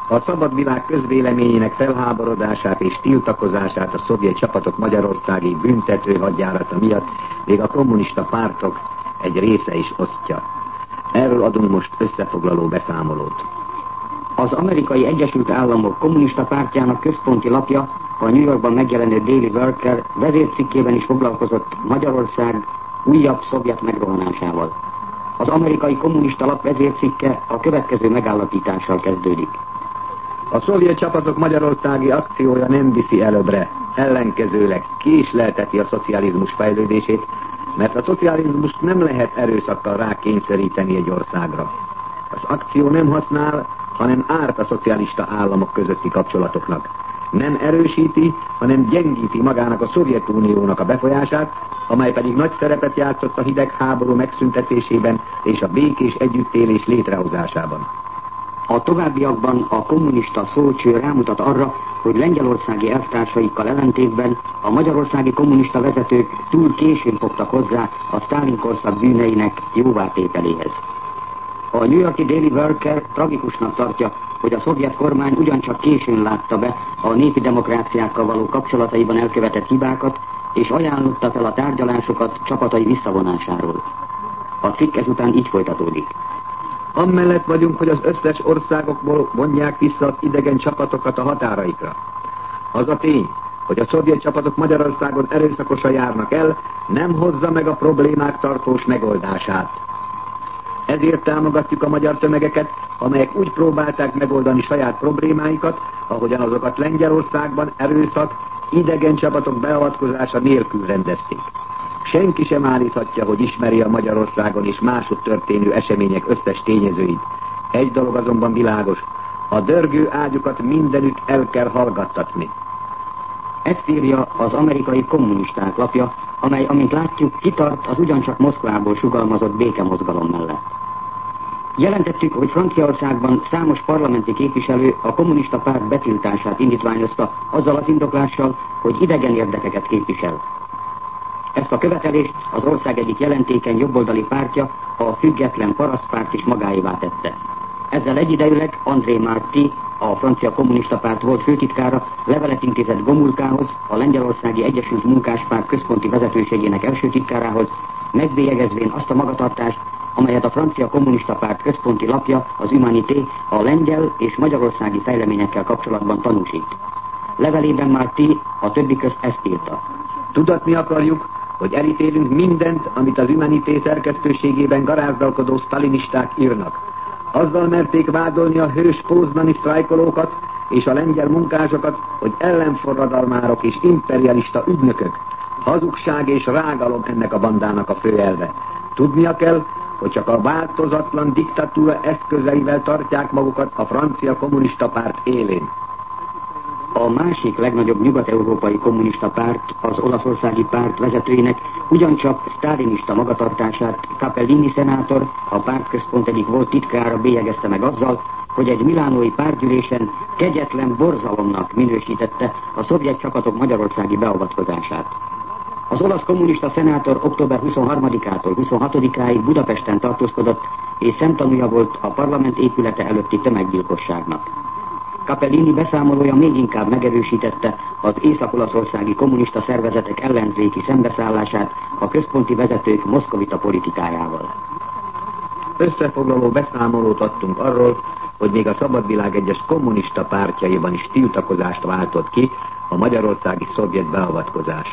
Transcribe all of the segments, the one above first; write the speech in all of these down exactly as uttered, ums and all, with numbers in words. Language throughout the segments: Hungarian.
A szabad világ közvéleményének felháborodását és tiltakozását a szovjet csapatok magyarországi büntető hadjárata miatt még a kommunista pártok egy része is osztja. Erről adunk most összefoglaló beszámolót. Az Amerikai Egyesült Államok kommunista pártjának központi lapja, a New Yorkban megjelenő Daily Worker vezércikkében is foglalkozott Magyarország újabb szovjet megrohanásával. Az amerikai kommunista lap vezércikke a következő megállapítással kezdődik. A szovjet csapatok magyarországi akciója nem viszi előbbre, ellenkezőleg késlelteti a szocializmus fejlődését, mert a szocializmust nem lehet erőszakkal rákényszeríteni egy országra. Az akció nem használ, hanem árt a szocialista államok közötti kapcsolatoknak. Nem erősíti, hanem gyengíti magának a Szovjetuniónak a befolyását, amely pedig nagy szerepet játszott a hidegháború megszüntetésében és a békés együttélés létrehozásában. A továbbiakban a kommunista szócső rámutat arra, hogy lengyelországi elvtársaikkal ellentétben a magyarországi kommunista vezetők túl későn fogtak hozzá a Sztálin-korszak bűneinek jóvátételéhez. A New Yorki Daily Worker tragikusnak tartja, hogy a szovjet kormány ugyancsak későn látta be a népi demokráciákkal való kapcsolataiban elkövetett hibákat, és ajánlotta fel a tárgyalásokat csapatai visszavonásáról. A cikk ezután így folytatódik. Amellett vagyunk, hogy az összes országokból vonják vissza az idegen csapatokat a határaikra. Az a tény, hogy a szovjet csapatok Magyarországon erőszakosan járnak el, nem hozza meg a problémák tartós megoldását. Ezért támogatjuk a magyar tömegeket, amelyek úgy próbálták megoldani saját problémáikat, ahogyan azokat Lengyelországban erőszak, idegen csapatok beavatkozása nélkül rendezték. Senki sem állíthatja, hogy ismeri a Magyarországon és máshogy történő események összes tényezőit. Egy dolog azonban világos, a dörgő ágyukat mindenütt el kell hallgattatni. Ezt írja az amerikai kommunisták lapja, amely, amint látjuk, kitart az ugyancsak Moszkvából sugalmazott békemozgalom mellett. Jelentettük, hogy Franciaországban számos parlamenti képviselő a kommunista párt betiltását indítványozta azzal az indoklással, hogy idegen érdekeket képvisel. Ezt a követelést az ország egyik jelentékeny jobboldali pártja, a Független Parasztpárt is magáévá tette. Ezzel egyidejűleg André Marty, a francia kommunista párt volt főtitkára, levelet intézett Gomulkához, a Lengyelországi Egyesült Munkáspárt központi vezetőségének első titkárához, megbélyegezvén azt a magatartást, amelyet a francia kommunista párt központi lapja, az Humanité, a lengyel és magyarországi fejleményekkel kapcsolatban tanúsít. Levelében Marty a többi közt ezt írta. Tudatni akarjuk, hogy elítélünk mindent, amit az Humanité szerkesztőségében garázdalkodó sztalinisták írnak. Azzal merték vádolni a hős póznani sztrájkolókat és a lengyel munkásokat, hogy ellenforradalmárok és imperialista ügynökök. Hazugság és rágalom ennek a bandának a főelve. Tudnia kell, hogy csak a változatlan diktatúra eszközeivel tartják magukat a francia kommunista párt élén. A másik legnagyobb nyugat-európai kommunista párt, az olaszországi párt vezetőinek ugyancsak sztálinista magatartását Capellini szenátor, a pártközpont egyik volt titkára bélyegezte meg azzal, hogy egy milánói pártgyűlésen kegyetlen borzalomnak minősítette a szovjet csapatok magyarországi beavatkozását. Az olasz kommunista szenátor október huszonharmadikától huszonhatodikáig Budapesten tartózkodott, és szemtanúja volt a parlament épülete előtti tömeggyilkosságnak. Capellini beszámolója még inkább megerősítette az észak-olaszországi kommunista szervezetek ellenzéki szembeszállását a központi vezetők moszkovita politikájával. Összefoglaló beszámolót adtunk arról, hogy még a szabadvilág egyes kommunista pártjaiban is tiltakozást váltott ki a magyarországi szovjet beavatkozás.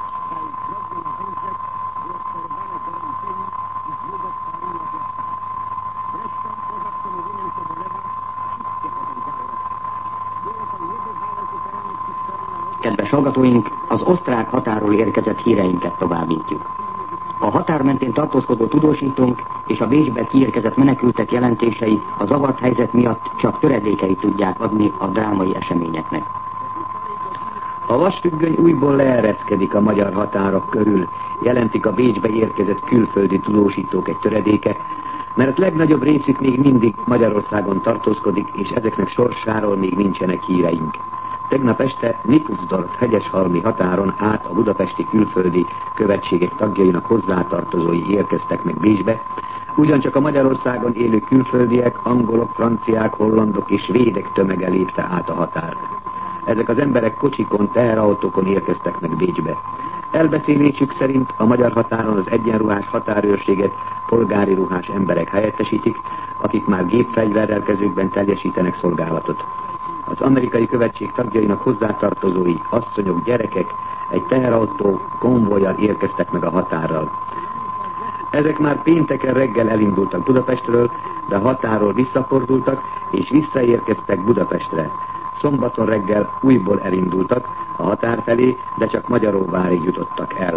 Kedves hallgatóink, az osztrák határól érkezett híreinket továbbítjuk. A határ mentén tartózkodó tudósítónk és a Bécsbe kiérkezett menekültek jelentései a zavart helyzet miatt csak töredékei tudják adni a drámai eseményeknek. A vasfüggöny újból leereszkedik a magyar határok körül, jelentik a Bécsbe érkezett külföldi tudósítók egy töredéke, mert legnagyobb részük még mindig Magyarországon tartózkodik, és ezeknek sorsáról még nincsenek híreink. Tegnap este Nikusdorf hegyeshalmi határon át a budapesti külföldi követségek tagjainak hozzátartozói érkeztek meg Bécsbe, Ugyancsak a Magyarországon élő külföldiek, angolok, franciák, hollandok és svédek tömege lépte át a határt. Ezek az emberek kocsikon, teherautókon érkeztek meg Bécsbe. Elbeszélésük szerint a magyar határon az egyenruhás határőrséget polgári ruhás emberek helyettesítik, akik már gépfegyverrelkezőkben teljesítenek szolgálatot. Az amerikai követség tagjainak hozzátartozói, asszonyok, gyerekek egy teherautó konvojjal érkeztek meg a határral. Ezek már pénteken reggel elindultak Budapestről, de határól visszafordultak és visszaérkeztek Budapestre. Szombaton reggel újból elindultak a határ felé, de csak Magyaróvárig jutottak el.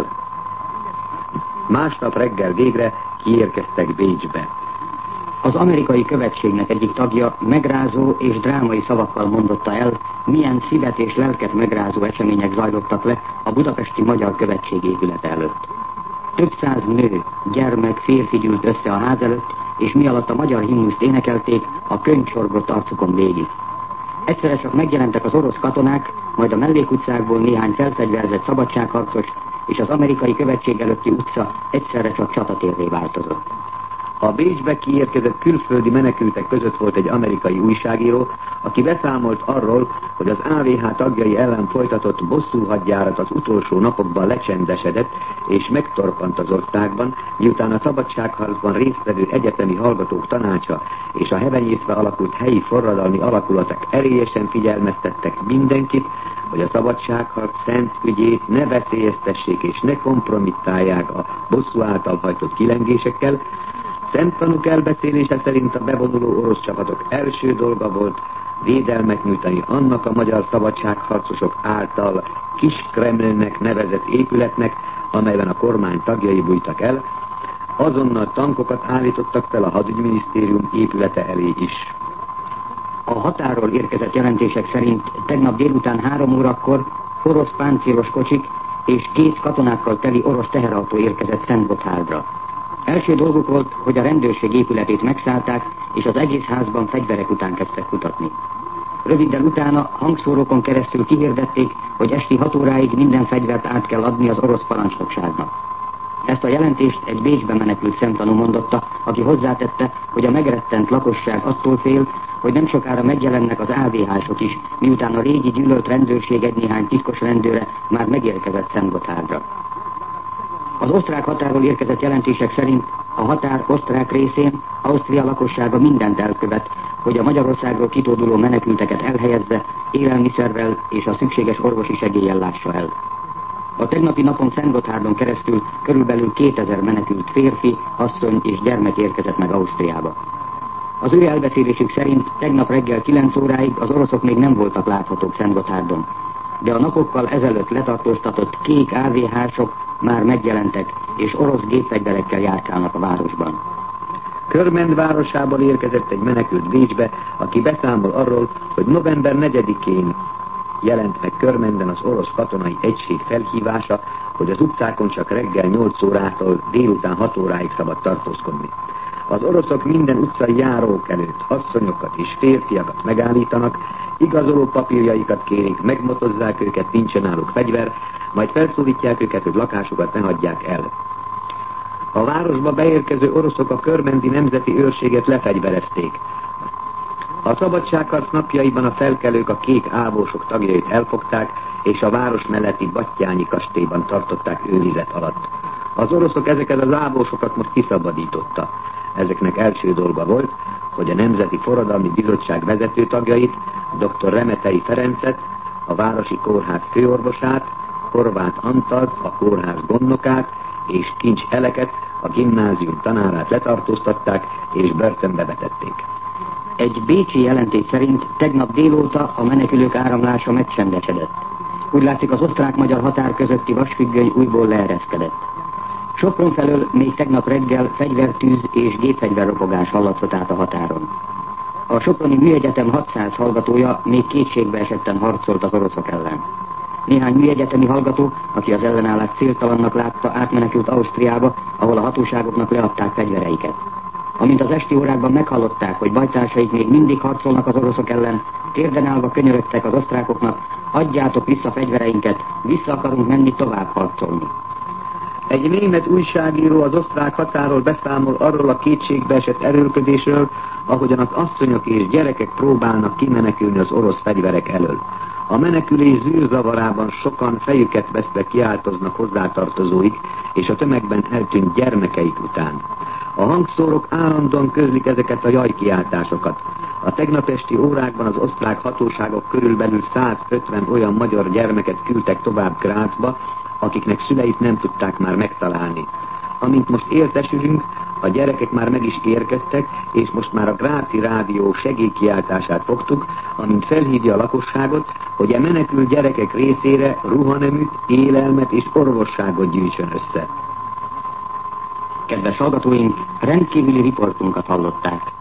Másnap reggel végre kiérkeztek Bécsbe. Az amerikai követségnek egyik tagja megrázó és drámai szavakkal mondotta el, milyen szívet és lelket megrázó események zajlottak le a budapesti magyar követség épülete előtt. Több száz nő, gyermek, férfi gyűlt össze a ház előtt, és mi alatt a magyar himnuszt énekelték, a könyv csorgott arcukon végig. Egyszerre csak megjelentek az orosz katonák, majd a mellékutcákból néhány felfegyverzett szabadságharcos, és az amerikai követség előtti utca egyszerre csak csatatérré változott. A Bécsbe kiérkezett külföldi menekültek között volt egy amerikai újságíró, aki beszámolt arról, hogy az á vé há tagjai ellen folytatott bosszúhadjárat az utolsó napokban lecsendesedett és megtorpant az országban, miután a szabadságharcban résztvevő egyetemi hallgatók tanácsa és a hevenyészve alakult helyi forradalmi alakulatok erélyesen figyelmeztettek mindenkit, hogy a szabadságharc szent ügyét ne veszélyeztessék és ne kompromittálják a bosszú által hajtott kilengésekkel. Szemtanúk elbeszélése szerint a bevonuló orosz csapatok első dolga volt védelmet nyújtani annak a magyar szabadságharcosok által Kis Kremlnek nevezett épületnek, amelyben a kormány tagjai bújtak el, azonnal tankokat állítottak fel a hadügyminisztérium épülete elé is. A határól érkezett jelentések szerint tegnap délután három órakor orosz páncélos kocsik és két katonákkal teli orosz teherautó érkezett Szentgotthárdra. Első dolguk volt, hogy a rendőrség épületét megszállták, és az egész házban fegyverek után kezdtek kutatni. Röviddel utána hangszórókon keresztül kihirdették, hogy esti hat óráig minden fegyvert át kell adni az orosz parancsnokságnak. Ezt a jelentést egy Bécsbe menekült szemtanú mondotta, aki hozzátette, hogy a megrettent lakosság attól fél, hogy nem sokára megjelennek az á vé hások is, miután a régi gyűlölt rendőrség egy néhány titkos rendőre már megérkezett Szentgotthárdra. Az osztrák határól érkezett jelentések szerint a határ osztrák részén Ausztria lakossága mindent elkövet, hogy a Magyarországról kitóduló menekülteket elhelyezze, élelmiszerrel és a szükséges orvosi segéllyel lássa el. A tegnapi napon Szentgotthárdon keresztül körülbelül kétezer menekült férfi, asszony és gyermek érkezett meg Ausztriába. Az ő elbeszélésük szerint tegnap reggel kilenc óráig az oroszok még nem voltak láthatók Szentgotthárdon, de a napokkal ezelőtt letartóztatott kék á vé hások már megjelentek, és orosz gépfegyverekkel járkálnak a városban. Körmend városából érkezett egy menekült Bécsbe, aki beszámol arról, hogy november negyedikén jelent meg Körmenden az orosz katonai egység felhívása, hogy az utcákon csak reggel nyolc órától délután hat óráig szabad tartózkodni. Az oroszok minden utcai járók előtt asszonyokat és férfiakat megállítanak, igazoló papírjaikat kérik, megmotozzák őket, nincsen náluk fegyver, majd felszólítják őket, hogy lakásukat ne hagyják el. A városba beérkező oroszok a körmendi nemzeti őrséget lefegyverezték. A szabadságharc napjaiban a felkelők a kék ávósok tagjait elfogták, és a város melletti Battyányi kastélyban tartották őrizet alatt. Az oroszok ezeket az ávósokat most kiszabadította. Ezeknek első dolga volt, hogy a Nemzeti Forradalmi Bizottság vezető tagjait, dr. Remetei Ferencet, a városi kórház főorvosát, Horváth Antalt, a kórház gondnokát, és Kincs Eleket, a gimnázium tanárát letartóztatták és börtönbe vetették. Egy bécsi jelentés szerint tegnap délóta a menekülők áramlása megcsendesedett. Úgy látszik, az osztrák-magyar határ közötti vasfüggöny újból leereszkedett. Sopron felől még tegnap reggel fegyvertűz és gépfegyverropogás hallatszott át a határon. A soproni műegyetem hatszáz hallgatója még kétségbe esetten harcolt az oroszok ellen. Néhány műegyetemi hallgató, aki az ellenállást céltalannak látta, átmenekült Ausztriába, ahol a hatóságoknak leadták fegyvereiket. Amint az esti órákban meghallották, hogy bajtársaik még mindig harcolnak az oroszok ellen, térden állva könyörögtek az osztrákoknak, adjátok vissza fegyvereinket, vissza akarunk menni tovább harcolni. Egy német újságíró az osztrák határól beszámol arról a kétségbeesett erőlködésről, ahogyan az asszonyok és gyerekek próbálnak kimenekülni az orosz fegyverek elől. A menekülés zűrzavarában sokan fejüket veszve kiáltoznak hozzátartozóik és a tömegben eltűnt gyermekeik után. A hangszórok állandóan közlik ezeket a jajkiáltásokat. A tegnap esti órákban az osztrák hatóságok körülbelül százötven olyan magyar gyermeket küldtek tovább Grazba, akiknek szüleit nem tudták már megtalálni. Amint most értesülünk, a gyerekek már meg is érkeztek, és most már a gráci rádió segélykiáltását fogtuk, amint felhívja a lakosságot, hogy a menekült gyerekek részére ruhaneműt, élelmet és orvosságot gyűjtsön össze. Kedves hallgatóink, rendkívüli riportunkat hallották.